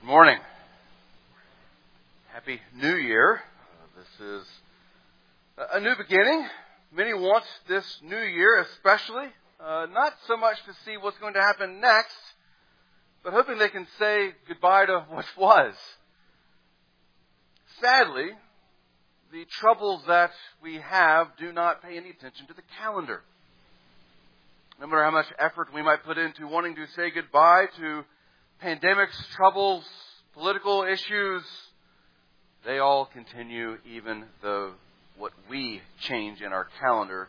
Morning. Happy New Year. This is a new beginning. Many want this new year especially, not so much to see what's going to happen next, but hoping they can say goodbye to what was. Sadly, the troubles that we have do not pay any attention to the calendar. No matter how much effort we might put into wanting to say goodbye to pandemics, troubles, political issues, they all continue even though what we change in our calendar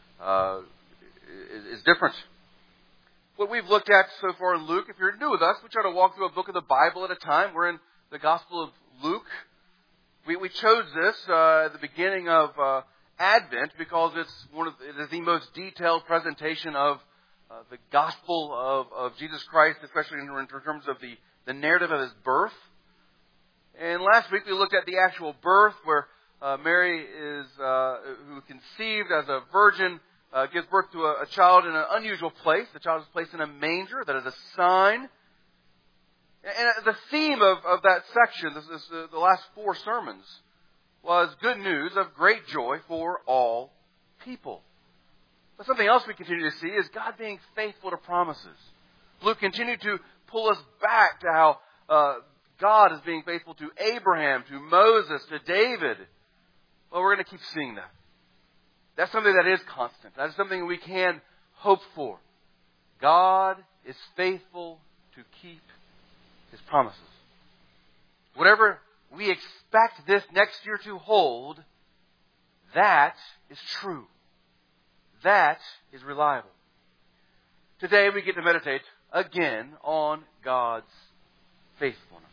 is different. What we've looked at so far in Luke, if you're new with us, we try to walk through a book of the Bible at a time. We're in the Gospel of Luke. We chose this at the beginning of Advent because it is the most detailed presentation of the gospel of Jesus Christ, especially in terms of the narrative of His birth. And last week we looked at the actual birth, where Mary is who conceived as a virgin, gives birth to a child in an unusual place. The child is placed in a manger. That is a sign. And the theme of that section, the last four sermons, was good news of great joy for all people. But something else we continue to see is God being faithful to promises. Luke continued to pull us back to how God is being faithful to Abraham, to Moses, to David. Well, we're going to keep seeing that. That's something that is constant. That is something we can hope for. God is faithful to keep His promises. Whatever we expect this next year to hold, that is true. That is reliable. Today we get to meditate again on God's faithfulness.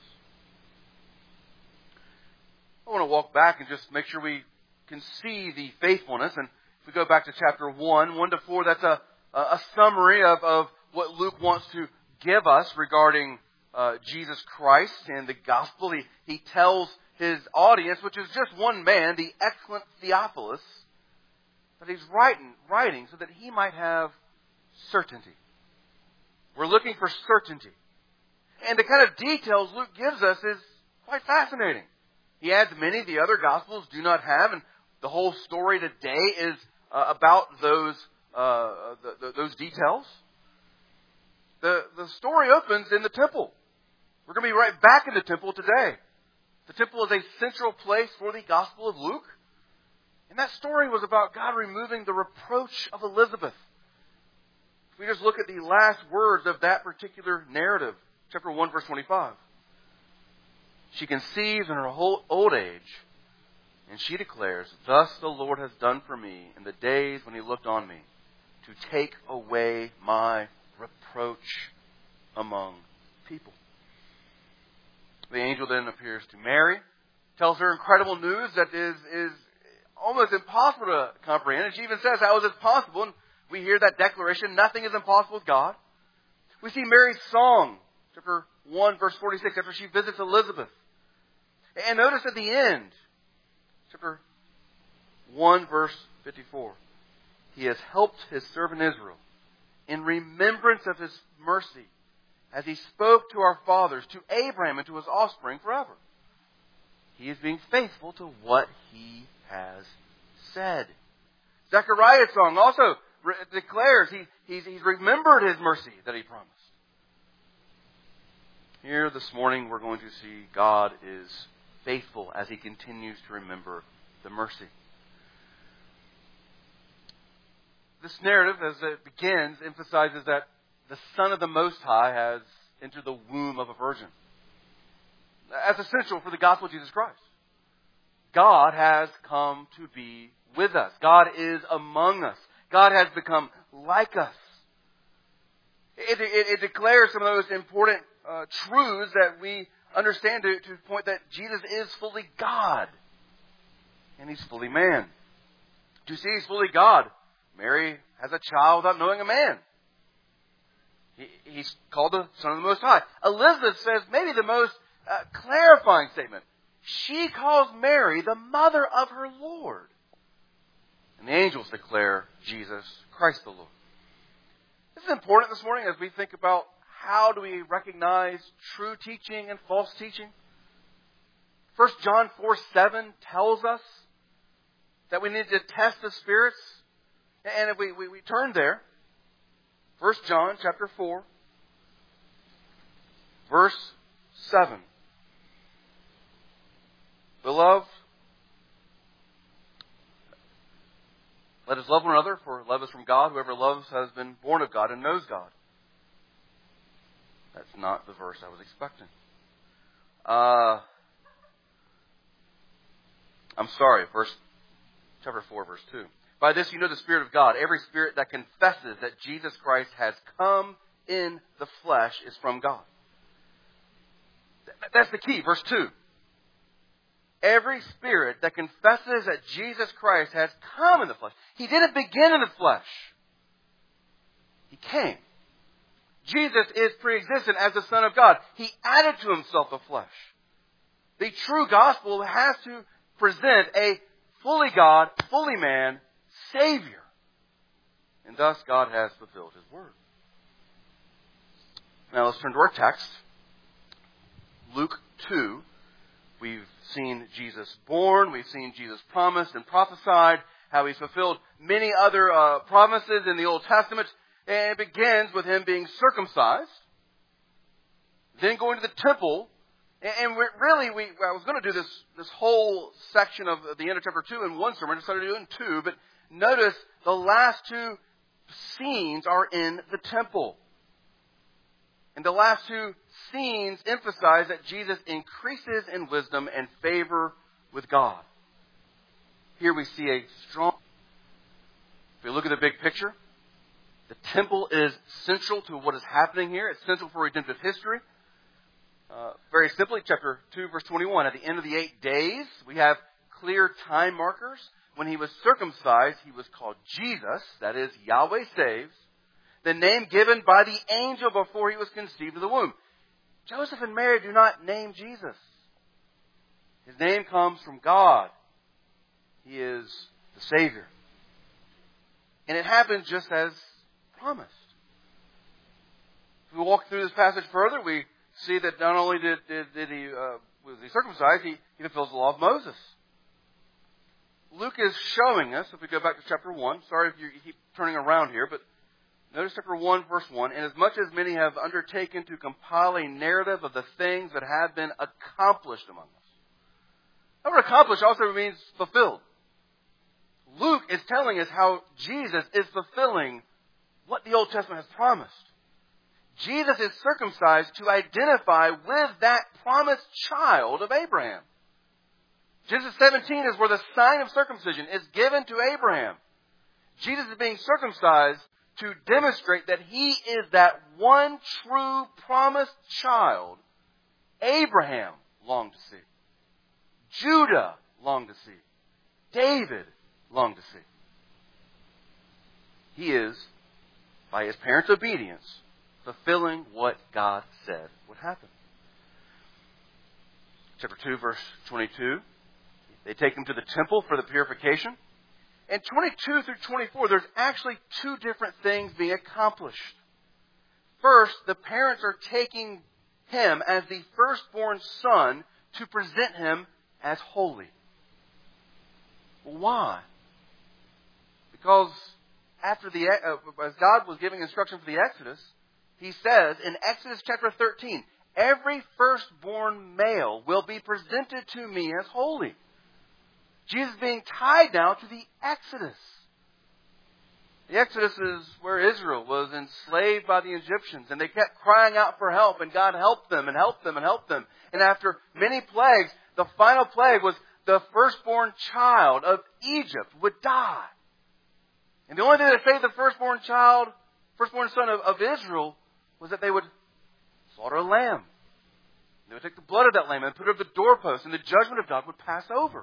I want to walk back and just make sure we can see the faithfulness. And if we go back to chapter 1 to 4, that's a summary of what Luke wants to give us regarding Jesus Christ and the gospel. He tells his audience, which is just one man, the excellent Theophilus, that he's writing so that he might have certainty. We're looking for certainty. And the kind of details Luke gives us is quite fascinating. He adds many the other Gospels do not have, and the whole story today is about those details. The story opens in the temple. We're going to be right back in the temple today. The temple is a central place for the Gospel of Luke. And that story was about God removing the reproach of Elizabeth. If we just look at the last words of that particular narrative, chapter 1, verse 25. She conceives in her whole old age, and she declares, "Thus the Lord has done for me in the days when He looked on me, to take away my reproach among people." The angel then appears to Mary, tells her incredible news that is almost impossible to comprehend. And she even says, how is this possible? And we hear that declaration, nothing is impossible with God. We see Mary's song, chapter 1, verse 46, after she visits Elizabeth. And notice at the end, chapter 1, verse 54, He has helped His servant Israel in remembrance of His mercy, as He spoke to our fathers, to Abraham, and to his offspring forever. He is being faithful to what He has said. Zechariah's song also declares he's remembered His mercy that He promised. Here this morning we're going to see God is faithful as He continues to remember the mercy. This narrative, as it begins, emphasizes that the Son of the Most High has entered the womb of a virgin. That's essential for the gospel of Jesus Christ. God has come to be with us. God is among us. God has become like us. It declares some of those important truths that we understand to the point that Jesus is fully God. And He's fully man. To see He's fully God, Mary has a child without knowing a man. He's called the Son of the Most High. Elizabeth says maybe the most clarifying statement. She calls Mary the mother of her Lord. And the angels declare Jesus Christ the Lord. This is important this morning as we think about how do we recognize true teaching and false teaching? 1 John 4:7 tells us that we need to test the spirits. And if we turn there, 1 John chapter 4, verse 7. Beloved, let us love one another, for love is from God. Whoever loves has been born of God and knows God. That's not the verse I was expecting. I'm sorry, chapter 4, verse 2. By this you know the Spirit of God. Every spirit that confesses that Jesus Christ has come in the flesh is from God. That's the key, verse 2. Every spirit that confesses that Jesus Christ has come in the flesh. He didn't begin in the flesh. He came. Jesus is pre-existent as the Son of God. He added to himself the flesh. The true gospel has to present a fully God, fully man Savior. And thus God has fulfilled His word. Now let's turn to our text. Luke 2. We've seen Jesus born. We've seen Jesus promised and prophesied. How He's fulfilled many other promises in the Old Testament. And it begins with Him being circumcised. Then going to the temple. And I was going to do this whole section of the end of chapter 2 in one sermon. I decided to do it in two. But notice the last two scenes are in the temple. And the last two scenes emphasize that Jesus increases in wisdom and favor with God. Here we see a strong... If we look at the big picture, the temple is central to what is happening here. It's central for redemptive history. Very simply, chapter 2, verse 21. At the end of the 8 days, we have clear time markers. When He was circumcised, He was called Jesus, that is, Yahweh saves, the name given by the angel before He was conceived in the womb. Joseph and Mary do not name Jesus. His name comes from God. He is the Savior. And it happened just as promised. If we walk through this passage further, we see that not only was he circumcised, he fulfills the law of Moses. Luke is showing us, if we go back to chapter 1, sorry if you keep turning around here, but notice chapter 1, verse 1, and as much as many have undertaken to compile a narrative of the things that have been accomplished among us. That word accomplished also means fulfilled. Luke is telling us how Jesus is fulfilling what the Old Testament has promised. Jesus is circumcised to identify with that promised child of Abraham. Genesis 17 is where the sign of circumcision is given to Abraham. Jesus is being circumcised to demonstrate that He is that one true promised child Abraham longed to see. Judah longed to see. David longed to see. He is, by His parents' obedience, fulfilling what God said would happen. Chapter 2, verse 22. They take Him to the temple for the purification. And 22 through 24, there's actually two different things being accomplished. First, the parents are taking Him as the firstborn son to present Him as holy. Why? Because as God was giving instruction for the Exodus, He says in Exodus chapter 13, every firstborn male will be presented to Me as holy. Jesus is being tied now to the Exodus. The Exodus is where Israel was enslaved by the Egyptians, and they kept crying out for help, and God helped them and helped them and helped them. And after many plagues, the final plague was the firstborn child of Egypt would die. And the only thing that saved the firstborn son of Israel was that they would slaughter a lamb. They would take the blood of that lamb and put it over the doorpost, and the judgment of God would pass over.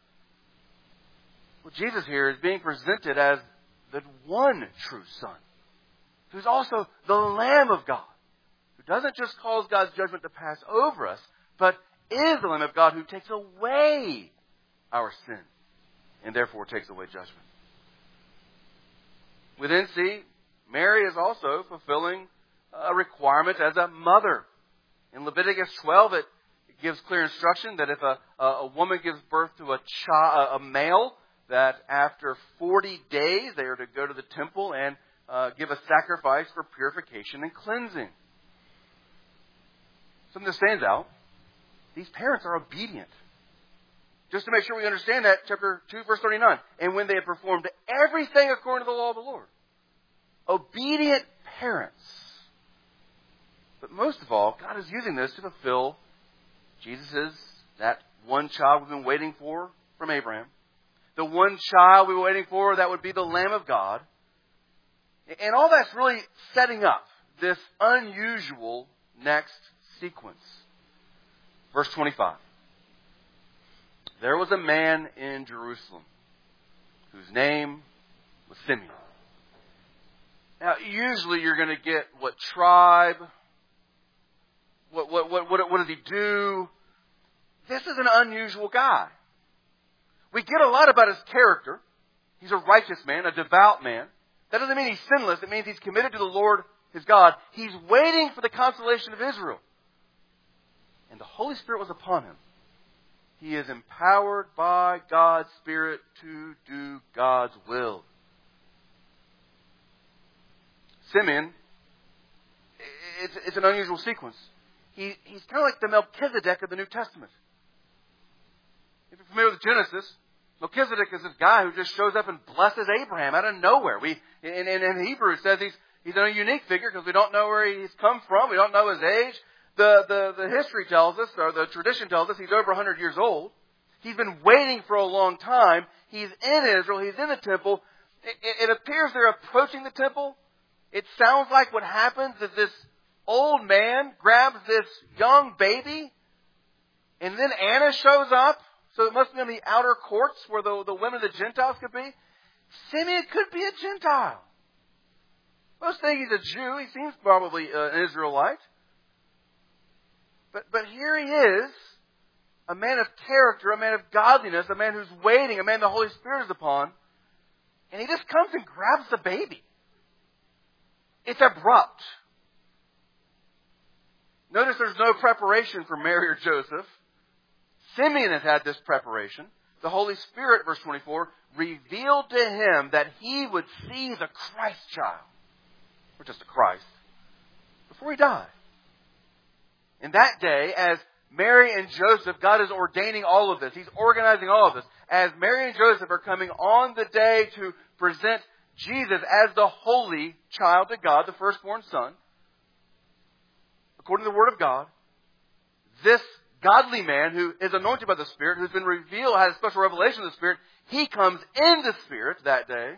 Well, Jesus here is being presented as the one true Son, who's also the Lamb of God, who doesn't just cause God's judgment to pass over us, but is the Lamb of God who takes away our sin, and therefore takes away judgment. We then see Mary is also fulfilling a requirement as a mother. In Leviticus 12, it gives clear instruction that if a woman gives birth to a male, that after 40 days they are to go to the temple and give a sacrifice for purification and cleansing. Something that stands out, these parents are obedient. Just to make sure we understand that, chapter 2, verse 39. And when they had performed everything according to the law of the Lord. Obedient parents. But most of all, God is using this to fulfill Jesus' that one child we've been waiting for from Abraham. The one child we were waiting for that would be the Lamb of God. And all that's really setting up this unusual next sequence. Verse 25. There was a man in Jerusalem whose name was Simeon. Now, usually you're going to get what tribe, what does he do? This is an unusual guy. We get a lot about his character. He's a righteous man, a devout man. That doesn't mean he's sinless. It means he's committed to the Lord, his God. He's waiting for the consolation of Israel. And the Holy Spirit was upon him. He is empowered by God's Spirit to do God's will. Simeon, it's an unusual sequence. He's kind of like the Melchizedek of the New Testament. If you're familiar with Genesis, Melchizedek is this guy who just shows up and blesses Abraham out of nowhere. In Hebrew it says he's a unique figure because we don't know where he's come from. We don't know his age. The history tells us, or the tradition tells us, he's over 100 years old. He's been waiting for a long time. He's in Israel. He's in the temple. It appears they're approaching the temple. It sounds like what happens is this old man grabs this young baby, and then Anna shows up. So it must be in the outer courts where the women of the Gentiles could be. Simeon could be a Gentile. Most think he's a Jew. He seems probably an Israelite. But here he is, a man of character, a man of godliness, a man who's waiting, a man the Holy Spirit is upon. And he just comes and grabs the baby. It's abrupt. Notice there's no preparation for Mary or Joseph. Simeon has had this preparation. The Holy Spirit, verse 24, revealed to him that he would see the Christ child, or just a Christ, before he died. In that day, as Mary and Joseph, God is ordaining all of this. He's organizing all of this. As Mary and Joseph are coming on the day to present Jesus as the holy child to God, the firstborn son, according to the Word of God, this godly man who is anointed by the Spirit, who's been revealed, has a special revelation of the Spirit, he comes in the Spirit that day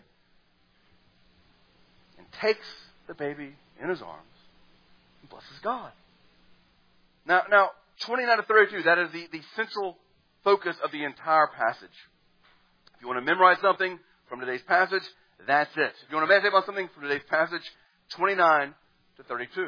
and takes the baby in his arms and blesses God. Now, 29 to 32, that is the central focus of the entire passage. If you want to memorize something from today's passage, that's it. If you want to meditate on something from today's passage, 29 to 32.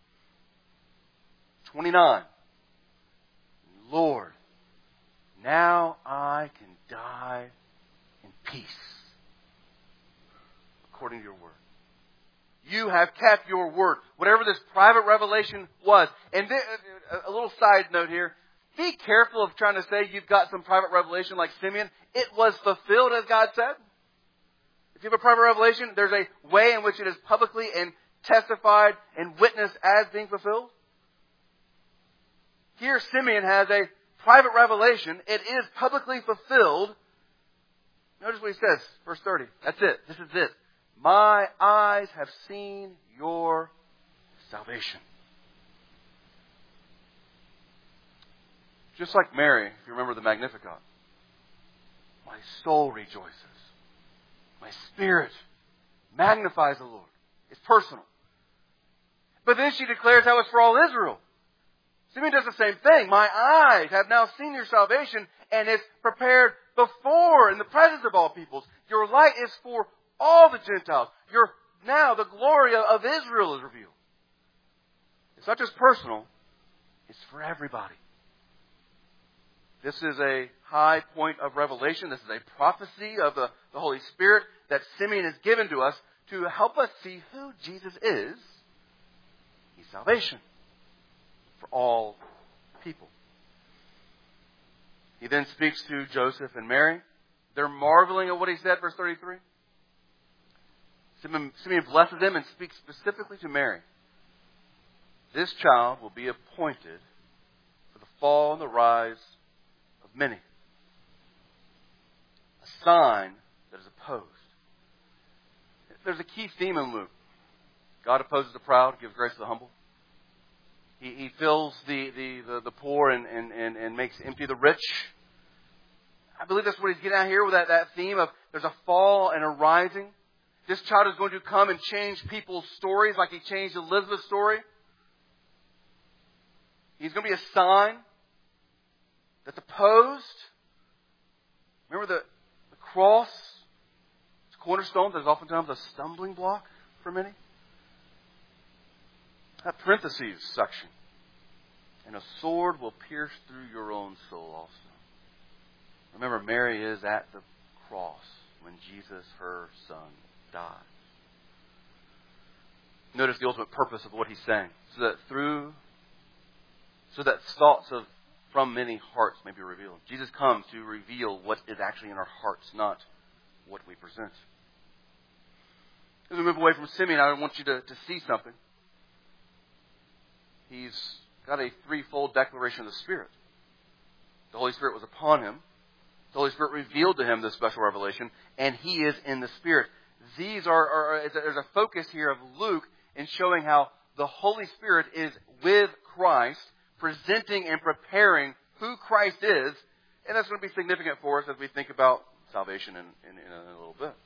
29. Lord, now I can die in peace, according to your word. You have kept your word. Whatever this private revelation was. And a little side note here. Be careful of trying to say you've got some private revelation like Simeon. It was fulfilled as God said. If you have a private revelation, there's a way in which it is publicly and testified and witnessed as being fulfilled. Here Simeon has a private revelation. It is publicly fulfilled. Notice what he says, verse 30. That's it. This is it. My eyes have seen your salvation. Just like Mary, if you remember the Magnificat. My soul rejoices. My spirit magnifies the Lord. It's personal. But then she declares how it's for all Israel. Simeon does the same thing. My eyes have now seen your salvation, and it's prepared before in the presence of all peoples. Your light is for all the Gentiles. Now the glory of Israel is revealed. It's not just personal. It's for everybody. This is a high point of revelation. This is a prophecy of the Holy Spirit that Simeon has given to us to help us see who Jesus is salvation for all people. He then speaks to Joseph and Mary. They're marveling at what he said, verse 33. Simeon blesses them and speaks specifically to Mary. This child will be appointed for the fall and the rise of many. A sign that is opposed. There's a key theme in Luke. God opposes the proud, gives grace to the humble. He fills the poor and makes empty the rich. I believe that's what he's getting at here with that theme of there's a fall and a rising. This child is going to come and change people's stories like he changed Elizabeth's story. He's going to be a sign that's opposed. Remember the cross? It's a cornerstone that is oftentimes a stumbling block for many. That parentheses section. And a sword will pierce through your own soul also. Remember, Mary is at the cross when Jesus, her son, died. Notice the ultimate purpose of what he's saying. So that thoughts from many hearts may be revealed. Jesus comes to reveal what is actually in our hearts, not what we present. As we move away from Simeon, I want you to see something. He's got a threefold declaration of the Spirit. The Holy Spirit was upon him. The Holy Spirit revealed to him this special revelation, and he is in the Spirit. There's a focus here of Luke in showing how the Holy Spirit is with Christ, presenting and preparing who Christ is, and that's going to be significant for us as we think about salvation in a little bit.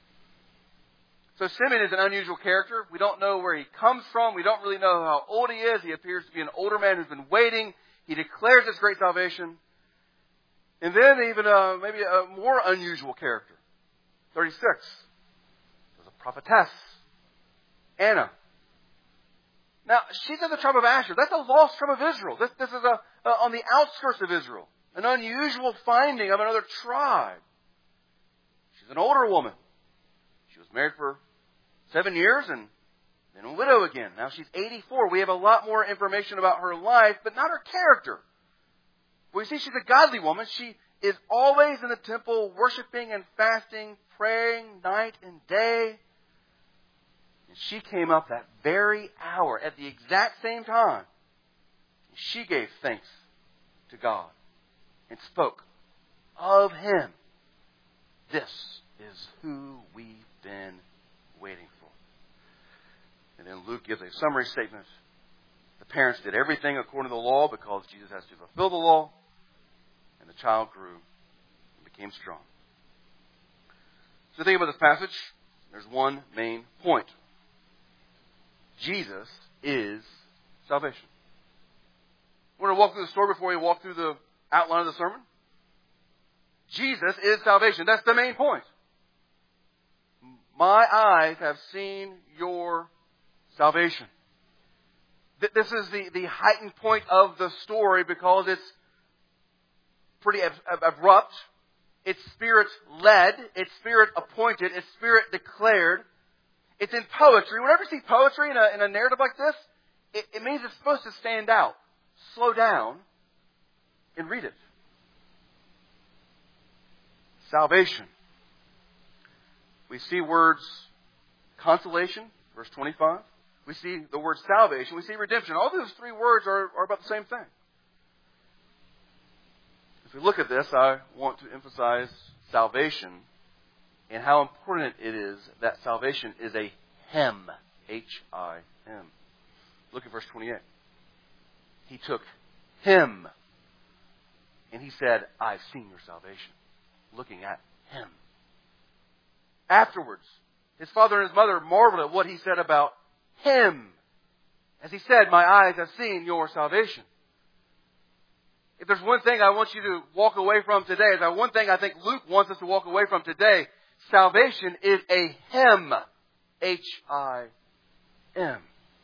So Simeon is an unusual character. We don't know where he comes from. We don't really know how old he is. He appears to be an older man who's been waiting. He declares this great salvation. And then even maybe a more unusual character. 36. There's a prophetess, Anna. Now, she's in the tribe of Asher. That's a lost tribe of Israel. This is on the outskirts of Israel. An unusual finding of another tribe. She's an older woman. She was married for 7 years and then a widow again. Now she's 84. We have a lot more information about her life, but not her character. We see she's a godly woman. She is always in the temple worshiping and fasting, praying night and day. And she came up that very hour at the exact same time. She gave thanks to God and spoke of Him. This is who we've been waiting for. And then Luke gives a summary statement. The parents did everything according to the law because Jesus has to fulfill the law. And the child grew and became strong. So think about this passage. There's one main point. Jesus is salvation. We're going to walk through the story before we walk through the outline of the sermon. Jesus is salvation. That's the main point. My eyes have seen your salvation. This is the heightened point of the story because it's pretty abrupt. It's Spirit-led. It's Spirit-appointed. It's Spirit-declared. It's in poetry. Whenever you see poetry in a narrative like this, it means it's supposed to stand out. Slow down and read it. Salvation. We see words consolation, verse 25. We see the word salvation. We see redemption. All those three words are about the same thing. As we look at this, I want to emphasize salvation and how important it is that salvation is a him. H-I-M. Look at verse 28. He took him and he said, I've seen your salvation. Looking at him. Afterwards, his father and his mother marveled at what he said about him. As he said, my eyes have seen your salvation. If there's one thing I want you to walk away from today, is that one thing I think Luke wants us to walk away from today, salvation is a him. H-I-M.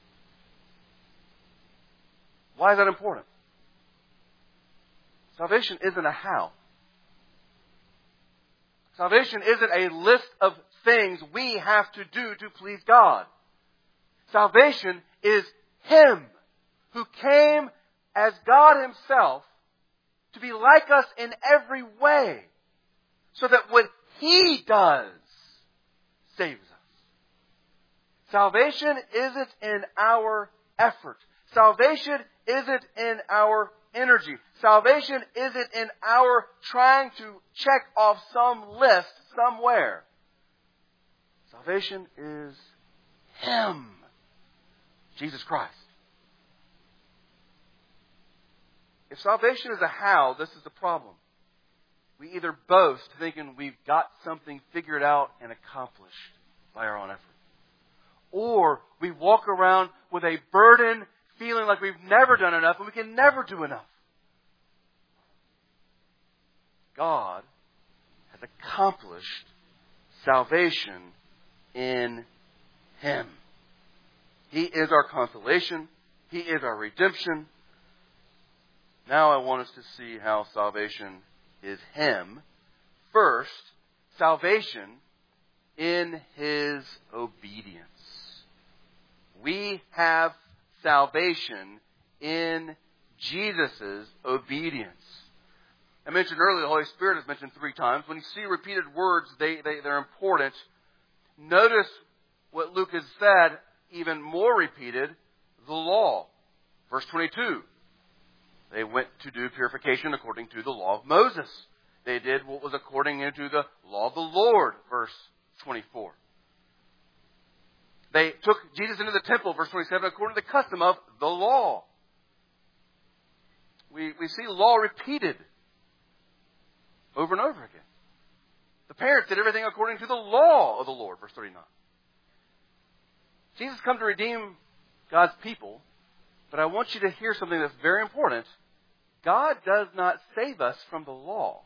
Why is that important? Salvation isn't a how. Salvation isn't a list of things we have to do to please God. Salvation is Him who came as God Himself to be like us in every way, so that what He does saves us. Salvation isn't in our effort. Salvation isn't in our energy. Salvation isn't in our trying to check off some list somewhere. Salvation is Him, Jesus Christ. If salvation is a how, this is the problem. We either boast thinking we've got something figured out and accomplished by our own effort, or we walk around with a burden, feeling like we've never done enough and we can never do enough. God has accomplished salvation in Him. He is our consolation. He is our redemption. Now I want us to see how salvation is Him. First, salvation in His obedience. We have salvation in Jesus' obedience. I mentioned earlier the Holy Spirit is mentioned 3 times. When you see repeated words, they're important. Notice what Luke has said, even more repeated, the law. Verse 22. They went to do purification according to the law of Moses. They did what was according to the law of the Lord. Verse 24. They took Jesus into the temple, verse 27, according to the custom of the law. We see law repeated over and over again. The parents did everything according to the law of the Lord, verse 39. Jesus come to redeem God's people, but I want you to hear something that's very important. God does not save us from the law.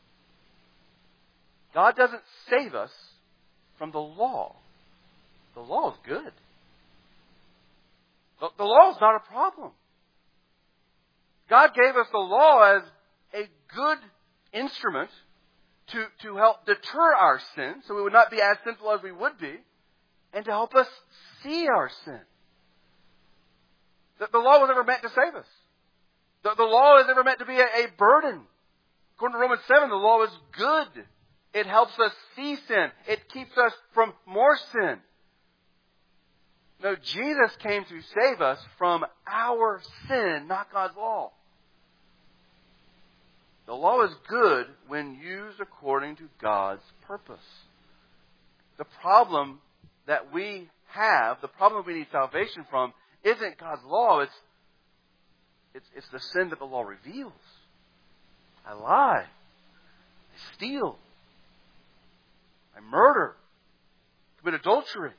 God doesn't save us from the law. The law is good. The law is not a problem. God gave us the law as a good instrument to help deter our sin, so we would not be as sinful as we would be, and to help us see our sin. The law was never meant to save us. The law is never meant to be a burden. According to Romans 7, the law is good. It helps us see sin. It keeps us from more sin. No, Jesus came to save us from our sin, not God's law. The law is good when used according to God's purpose. The problem that we have, the problem we need salvation from, isn't God's law. It's the sin that the law reveals. I lie. I steal. I murder. Commit adultery.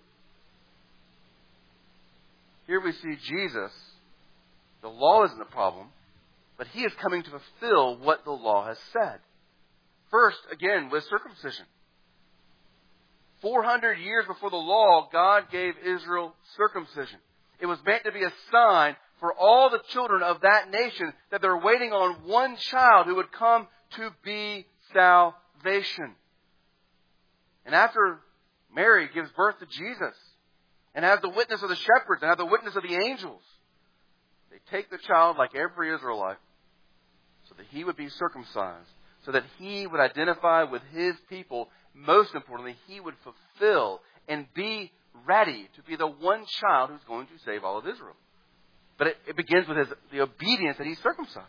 Here we see Jesus. The law isn't the problem, but He is coming to fulfill what the law has said. First, again, with circumcision. 400 years before the law, God gave Israel circumcision. It was meant to be a sign for all the children of that nation that they're waiting on one child who would come to be salvation. And after Mary gives birth to Jesus and has the witness of the shepherds and have the witness of the angels, they take the child like every Israelite so that he would be circumcised, so that he would identify with his people. Most importantly, he would fulfill and be ready to be the one child who's going to save all of Israel. But it begins with the obedience that he's circumcised.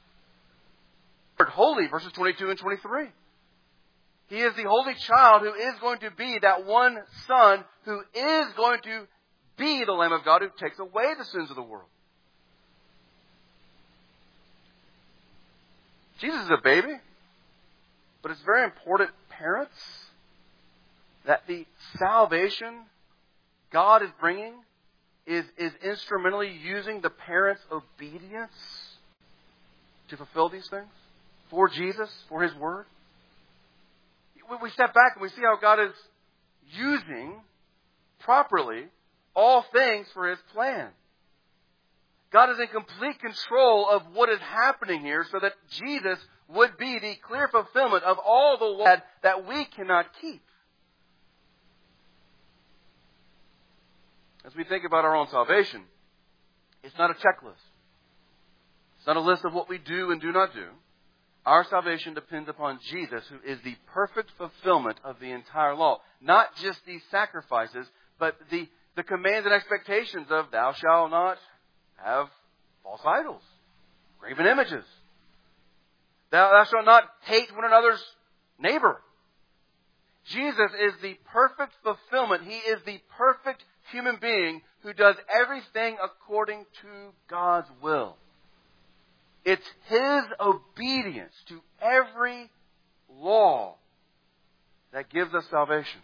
Holy, verses 22 and 23. He is the holy child who is going to be that one son who is going to be the Lamb of God who takes away the sins of the world. Jesus is a baby, but it's very important, parents, that the salvation God is bringing is instrumentally using the parents' obedience to fulfill these things for Jesus, for His Word. We step back and we see how God is using properly all things for His plan. God is in complete control of what is happening here so that Jesus would be the clear fulfillment of all the law that we cannot keep. As we think about our own salvation, It's not a checklist. It's not a list of what we do and do not do. Our salvation depends upon Jesus, who is the perfect fulfillment of the entire law. Not just these sacrifices, but the commands and expectations of thou shalt not have false idols, graven images. Thou shalt not hate one another's neighbor. Jesus is the perfect fulfillment. He is the perfect human being who does everything according to God's will. It's His obedience to every law that gives us salvation.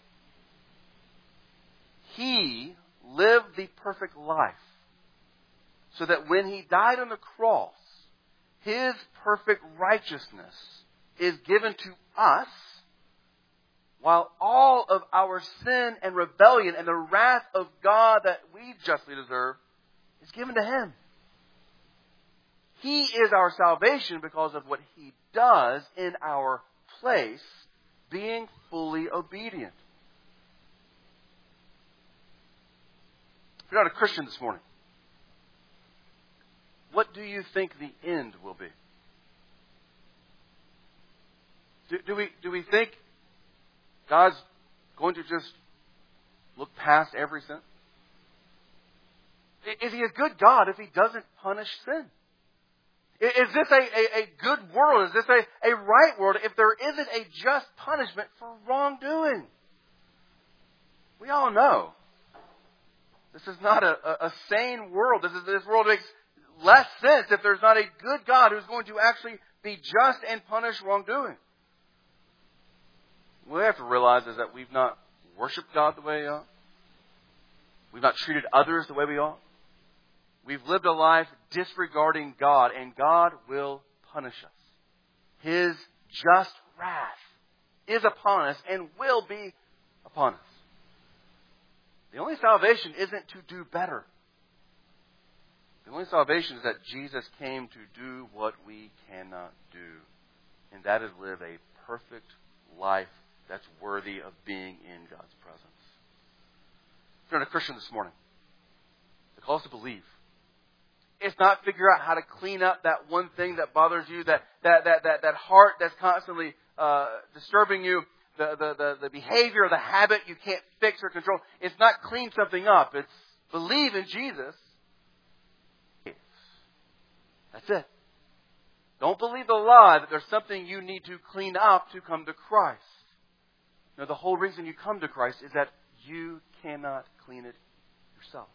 He lived the perfect life so that when He died on the cross, His perfect righteousness is given to us, while all of our sin and rebellion and the wrath of God that we justly deserve is given to Him. He is our salvation because of what He does in our place, being fully obedient. If you're not a Christian this morning, what do you think the end will be? Do we think God's going to just look past every sin? Is He a good God if He doesn't punish sin? Is this a good world? Is this a right world if there isn't a just punishment for wrongdoing? We all know this is not a sane world. This world makes less sense if there's not a good God who's going to actually be just and punish wrongdoing. What we have to realize is that we've not worshiped God the way we ought. We've not treated others the way we ought. We've lived a life disregarding God, and God will punish us. His just wrath is upon us and will be upon us. The only salvation isn't to do better. The only salvation is that Jesus came to do what we cannot do, and that is live a perfect life that's worthy of being in God's presence. If you're not a Christian this morning, the call is to believe. It's not figure out how to clean up that one thing that bothers you, that heart that's constantly disturbing you, the behavior, the habit you can't fix or control. It's not clean something up. It's believe in Jesus. That's it. Don't believe the lie that there's something you need to clean up to come to Christ. No, the whole reason you come to Christ is that you cannot clean it yourself.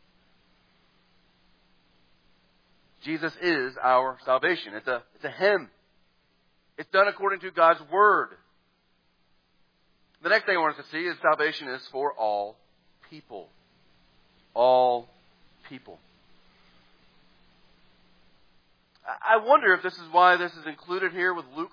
Jesus is our salvation. It's a hymn. It's done according to God's Word. The next thing I want us to see is salvation is for all people. All people. I wonder if this is why this is included here with Luke.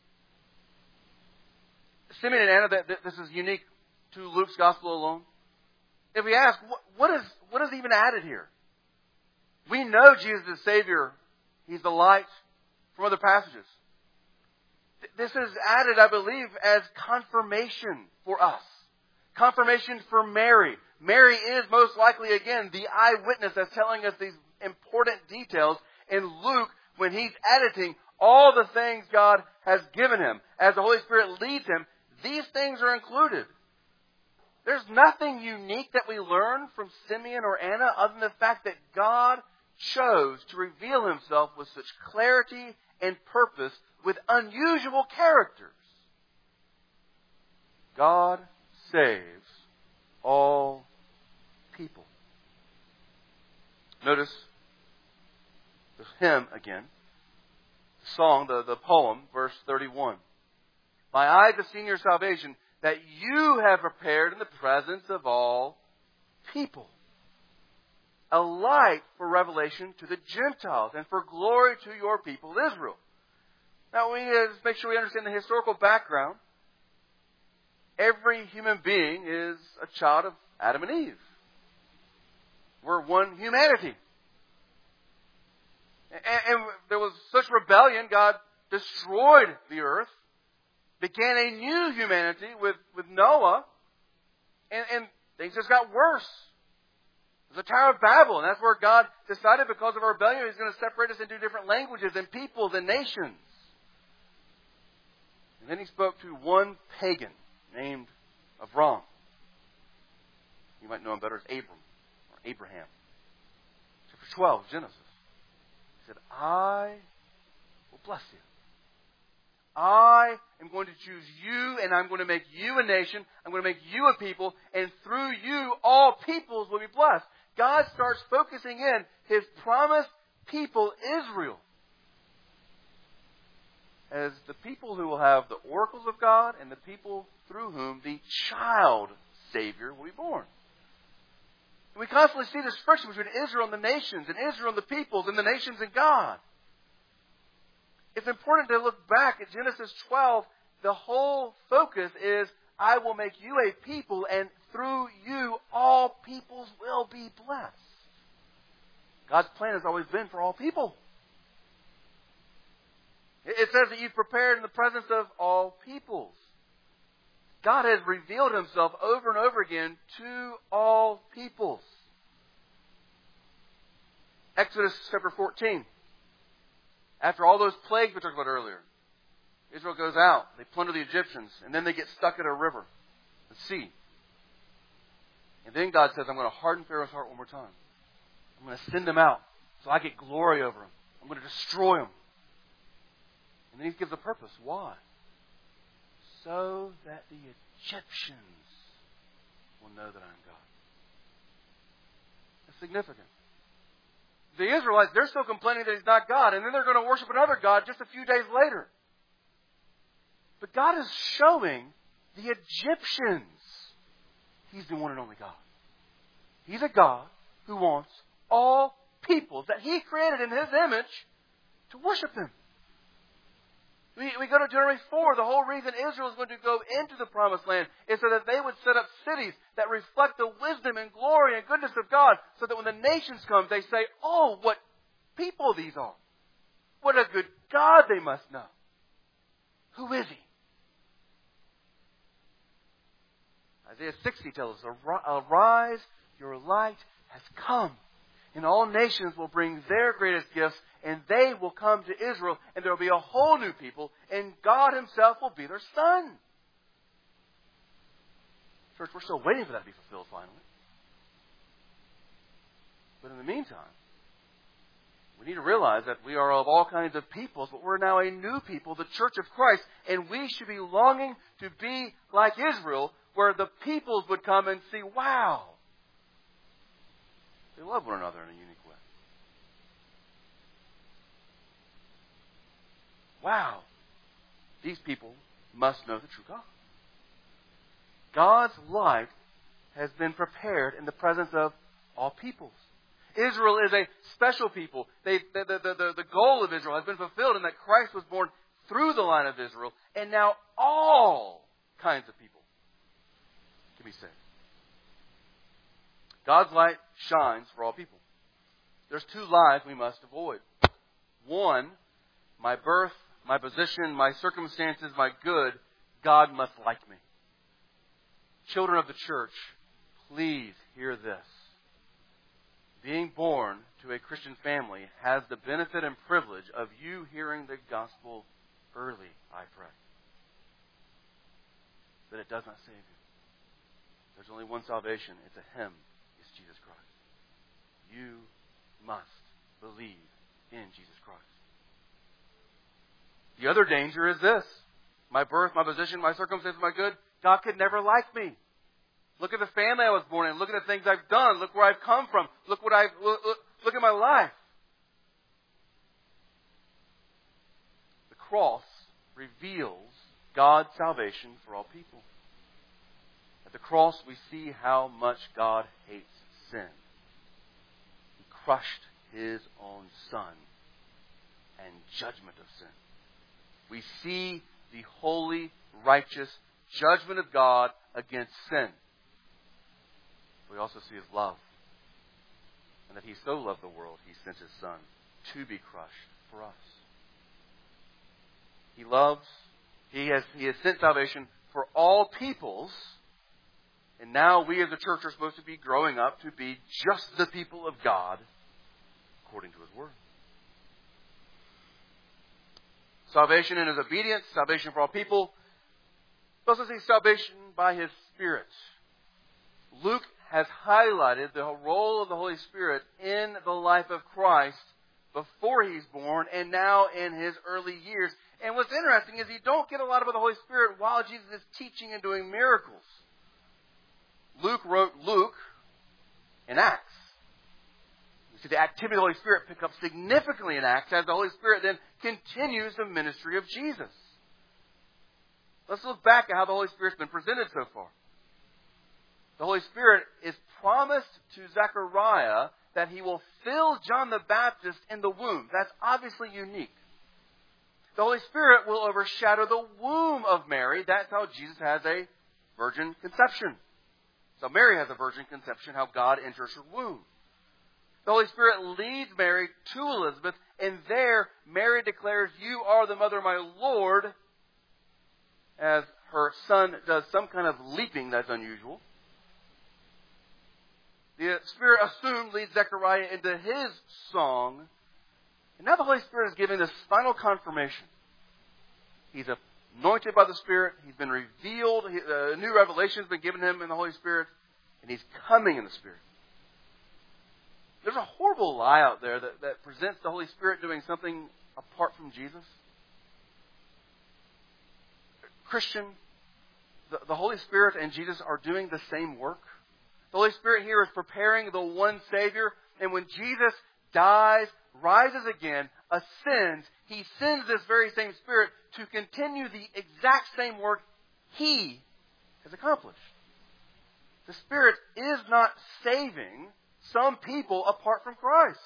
Simeon and Anna, that this is unique to Luke's Gospel alone. If we ask, what is even added here? We know Jesus is Savior. He's the light from other passages. This is added, I believe, as confirmation for us. Confirmation for Mary. Mary is most likely, again, the eyewitness that's telling us these important details. And Luke, when he's editing all the things God has given him, as the Holy Spirit leads him, these things are included. There's nothing unique that we learn from Simeon or Anna other than the fact that God chose to reveal Himself with such clarity and purpose with unusual characters. God saves all people. Notice the hymn again. The song, the poem, verse 31. My eyes have seen your salvation that you have prepared in the presence of all people. A light for revelation to the Gentiles and for glory to your people Israel. Now we need to make sure we understand the historical background. Every human being is a child of Adam and Eve. We're one humanity. And there was such rebellion, God destroyed the earth, began a new humanity with Noah, and things just got worse. There's the Tower of Babel, and that's where God decided because of our rebellion He's going to separate us into different languages and peoples and nations. And then He spoke to one pagan named Avram. You might know him better as Abram or Abraham. Chapter 12, Genesis. He said, I will bless you. I am going to choose you, and I'm going to make you a nation. I'm going to make you a people, and through you, all peoples will be blessed. God starts focusing in His promised people, Israel, as the people who will have the oracles of God and the people through whom the child Savior will be born. And we constantly see this friction between Israel and the nations, and Israel and the peoples, and the nations and God. It's important to look back at Genesis 12. The whole focus is, I will make you a people, and through you all peoples will be blessed. God's plan has always been for all people. It says that you've prepared in the presence of all peoples. God has revealed Himself over and over again to all peoples. Exodus chapter 14. After all those plagues we talked about earlier, Israel goes out, they plunder the Egyptians, and then they get stuck at a river, the sea. And then God says, I'm going to harden Pharaoh's heart one more time. I'm going to send them out so I get glory over them. I'm going to destroy them. And then He gives a purpose. Why? So that the Egyptians will know that I am God. That's significant. The Israelites, they're still complaining that He's not God, and then they're going to worship another God just a few days later. But God is showing the Egyptians He's the one and only God. He's a God who wants all peoples that He created in His image to worship Him. We go to Deuteronomy 4. The whole reason Israel is going to go into the Promised Land is so that they would set up cities that reflect the wisdom and glory and goodness of God, so that when the nations come, they say, oh, what people these are. What a good God they must know. Who is He? Isaiah 60 tells us, arise, your light has come, and all nations will bring their greatest gifts, and they will come to Israel, and there will be a whole new people, and God Himself will be their Son. Church, we're still waiting for that to be fulfilled finally. But in the meantime, we need to realize that we are of all kinds of peoples, but we're now a new people, the Church of Christ, and we should be longing to be like Israel, where the peoples would come and see, wow, they love one another in a unique way. Wow, these people must know the true God. God's light has been prepared in the presence of all peoples. Israel is a special people. The goal of Israel has been fulfilled in that Christ was born through the line of Israel, and now all kinds of people can be saved. God's light shines for all people. There's two lies we must avoid. One, my birth, my position, my circumstances, my good, God must like me. Children of the church, please hear this. Being born to a Christian family has the benefit and privilege of you hearing the gospel early, I pray. But it does not save you. There's only one salvation. It's a Him. It's Jesus Christ. You must believe in Jesus Christ. The other danger is this. My birth, my position, my circumstances, my good, God could never like me. Look at the family I was born in. Look at the things I've done. Look where I've come from. Look at my life. The cross reveals God's salvation for all people. At the cross, we see how much God hates sin. He crushed His own Son and judgment of sin. We see the holy, righteous judgment of God against sin. We also see His love. And that He so loved the world, He sent His Son to be crushed for us. He has sent salvation for all peoples, And now we as a church are supposed to be growing up to be just the people of God according to His Word. Salvation in His obedience, salvation for all people. We also see salvation by His Spirit. Luke has highlighted the role of the Holy Spirit in the life of Christ before He's born and now in His early years. And what's interesting is you don't get a lot about the Holy Spirit while Jesus is teaching and doing miracles. Luke wrote Luke in Acts. You see the activity of the Holy Spirit pick up significantly in Acts as the Holy Spirit then continues the ministry of Jesus. Let's look back at how the Holy Spirit's been presented so far. The Holy Spirit is promised to Zechariah that He will fill John the Baptist in the womb. That's obviously unique. The Holy Spirit will overshadow the womb of Mary. That's how Jesus has a virgin conception. So Mary has a virgin conception, how God enters her womb. The Holy Spirit leads Mary to Elizabeth, and there Mary declares, "You are the mother of my Lord," as her son does some kind of leaping that's unusual. The Spirit assumed leads Zechariah into his song. And now the Holy Spirit is giving this final confirmation. He's anointed by the Spirit. He's been revealed. A new revelation has been given him in the Holy Spirit. And he's coming in the Spirit. There's a horrible lie out there that presents the Holy Spirit doing something apart from Jesus. Christian, the Holy Spirit and Jesus are doing the same work. The Holy Spirit here is preparing the one Savior. And when Jesus dies, rises again, ascends, He sends this very same Spirit to continue the exact same work He has accomplished. The Spirit is not saving some people apart from Christ.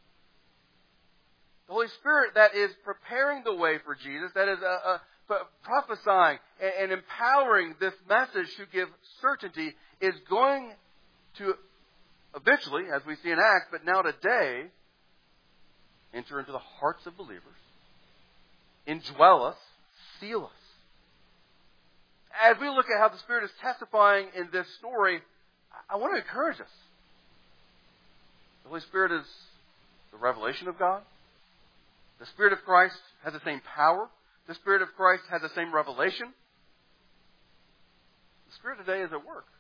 The Holy Spirit that is preparing the way for Jesus, that is prophesying and empowering this message to give certainty, is going to eventually, as we see in Acts, but now today, enter into the hearts of believers, indwell us, seal us. As we look at how the Spirit is testifying in this story, I want to encourage us. The Holy Spirit is the revelation of God. The Spirit of Christ has the same power. The Spirit of Christ has the same revelation. The Spirit today is at work.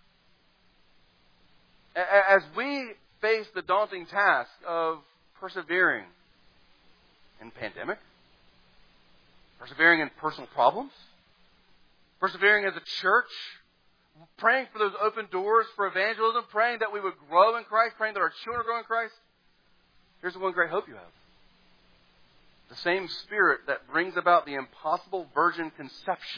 As we face the daunting task of persevering in pandemic, persevering in personal problems, persevering as a church, praying for those open doors for evangelism, praying that we would grow in Christ, praying that our children grow in Christ, here's the one great hope you have. The same Spirit that brings about the impossible virgin conception.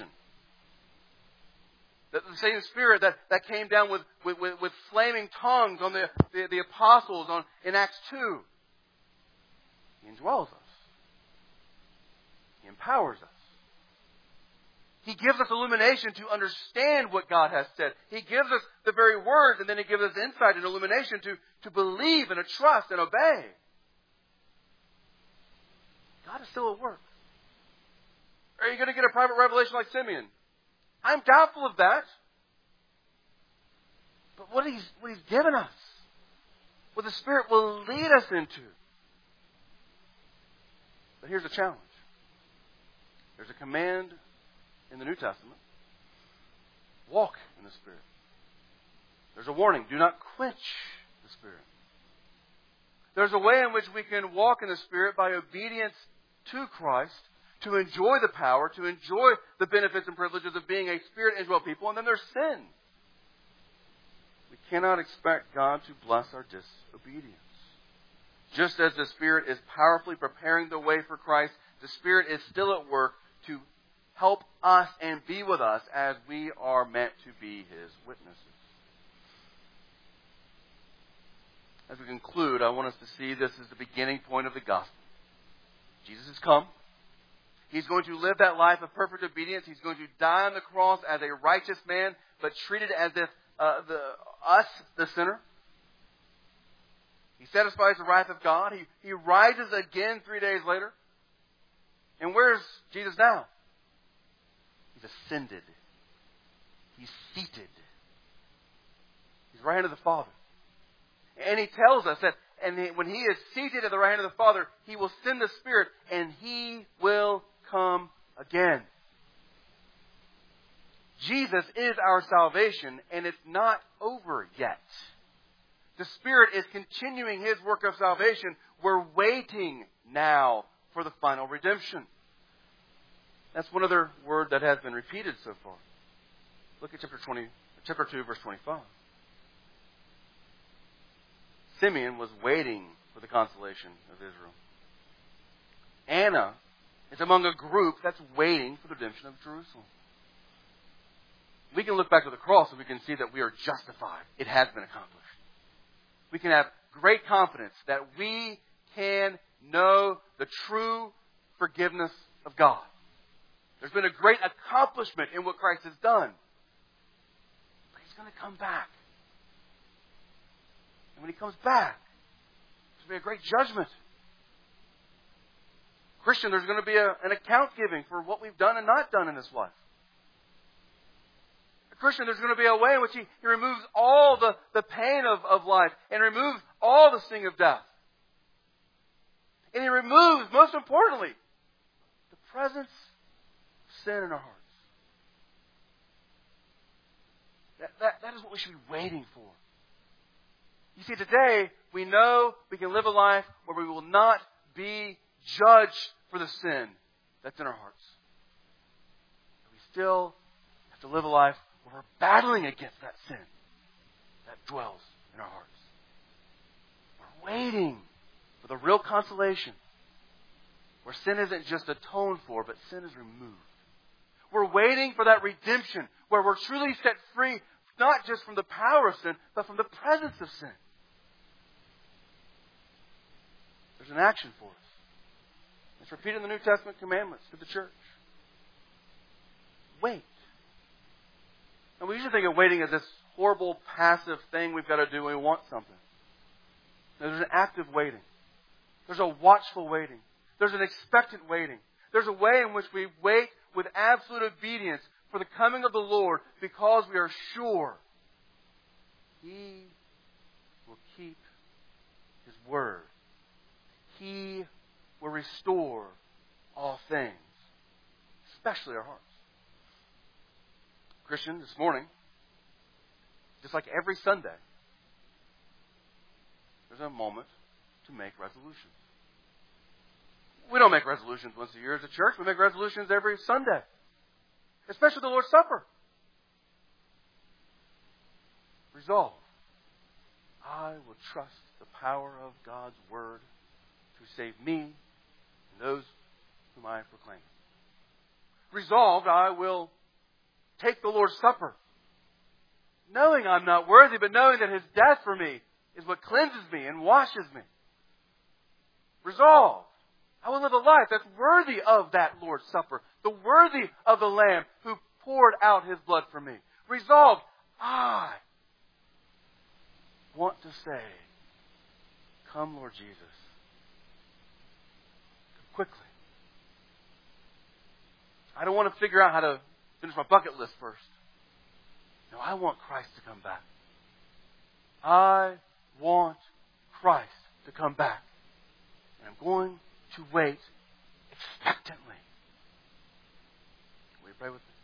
The same Spirit that came down with flaming tongues on the apostles in Acts 2. He indwells us. He empowers us. He gives us illumination to understand what God has said. He gives us the very words, and then He gives us insight and illumination to believe and to trust and obey. God is still at work. Are you going to get a private revelation like Simeon? I'm doubtful of that. But what He's given us, what the Spirit will lead us into. But here's the challenge. There's a command in the New Testament. Walk in the Spirit. There's a warning. Do not quench the Spirit. There's a way in which we can walk in the Spirit by obedience to Christ, to enjoy the power, to enjoy the benefits and privileges of being a Spirit-indwelt people, and then there's sin. We cannot expect God to bless our disobedience. Just as the Spirit is powerfully preparing the way for Christ, the Spirit is still at work to help us and be with us as we are meant to be His witnesses. As we conclude, I want us to see this as the beginning point of the gospel. Jesus has come. He's going to live that life of perfect obedience. He's going to die on the cross as a righteous man, but treated as if the sinner. He satisfies the wrath of God. He rises again 3 days later. And where's Jesus now? He's ascended. He's seated He's right hand of the Father. And He tells us that when He is seated at the right hand of the Father, He will send the Spirit and He will come again. Jesus is our salvation, and it's not over yet. The Spirit is continuing His work of salvation. We're waiting now for the final redemption. That's one other word that has been repeated so far. Look at chapter 2, verse 25. Simeon was waiting for the consolation of Israel. Anna is among a group that's waiting for the redemption of Jerusalem. We can look back to the cross and we can see that we are justified. It has been accomplished. We can have great confidence that we can know the true forgiveness of God. There's been a great accomplishment in what Christ has done. But He's going to come back. And when He comes back, there's going to be a great judgment. Christian, there's going to be an account giving for what we've done and not done in this life. Christian, there's going to be a way in which He removes all the pain of life and removes all the sting of death. And He removes, most importantly, the presence of sin in our hearts. That is what we should be waiting for. You see, today we know we can live a life where we will not be judged for the sin that's in our hearts. We still have to live a life where we're battling against that sin that dwells in our hearts. We're waiting for the real consolation where sin isn't just atoned for, but sin is removed. We're waiting for that redemption where we're truly set free, not just from the power of sin, but from the presence of sin. There's an action for us. It's repeated in the New Testament commandments to the church. Wait. And we usually think of waiting as this horrible, passive thing we've got to do when we want something. No, there's an active waiting. There's a watchful waiting. There's an expectant waiting. There's a way in which we wait with absolute obedience for the coming of the Lord because we are sure He will keep His word. He will restore all things, especially our hearts. Christian, this morning, just like every Sunday, there's a moment to make resolutions. We don't make resolutions once a year as a church. We make resolutions every Sunday, especially the Lord's Supper. Resolve. I will trust the power of God's Word to save me and those whom I proclaim. Resolved, I will take the Lord's Supper, knowing I'm not worthy, but knowing that His death for me is what cleanses me and washes me. Resolved, I will live a life that's worthy of that Lord's Supper, worthy of the Lamb who poured out His blood for me. Resolved, I want to say, come, Lord Jesus. Come quickly. I don't want to figure out how to finish my bucket list first. No, I want Christ to come back. I want Christ to come back. And I'm going to wait expectantly. Will you pray with me?